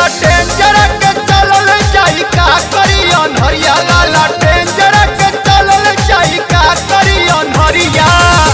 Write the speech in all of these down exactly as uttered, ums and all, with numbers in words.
लालटेन जरा के चलल जाई का करी अनहरिया लालटेन जरा के चलल जाई का करी अनहरिया।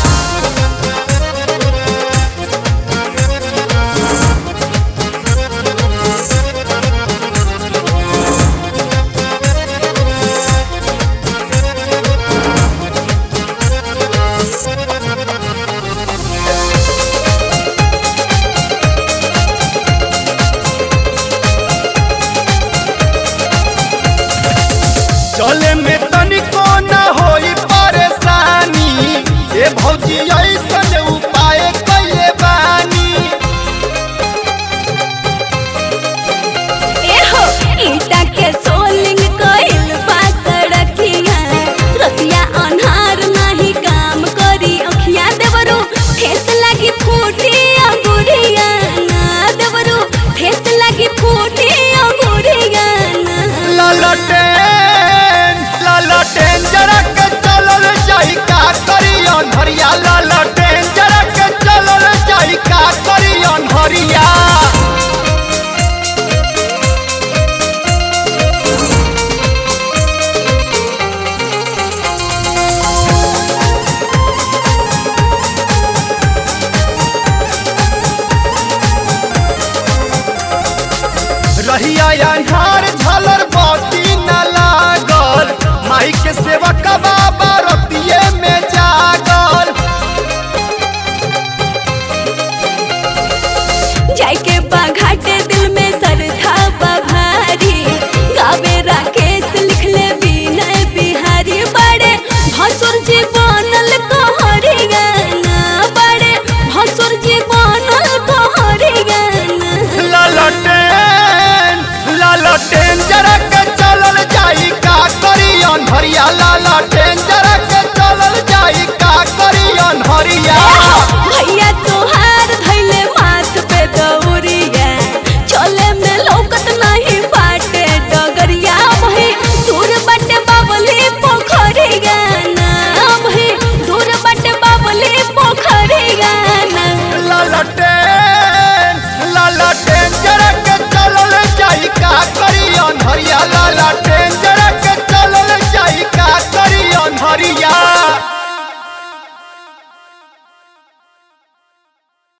चले में तनिको न होई परेशानी ए भौजी ऐसन उपाय कइले बानी। एहो ईटा के सोलिंग कइल बा सड़किया रतिया अन्हार नाही काम करी अखिया देवरू ठेस लागी फूटी अंगुरिया ना देवरू ठेस लागी फूटी अंगुरिया ना। लालटेन लालटेन जरा के चलल जाई का करी अनहरिया लालटेन जरा के चलल जाई का करी अनहरिया। रहिया अन्हार झलर बत्ती न लागल माई के सेवक बाबा रतिये में जागल। जाय के बाघाटे दिल में सरधा बभारी गावे राकेश लिखले विनय बिहारी बड़े भसुर जी बनल कहरिया ना बड़े भसुर जी बनल कहरिया ना। लालटेन लालटेन जरा के चलल जाई का करी अनहरिया लालटेन जरा के चलल जाई का करी अनहरिया।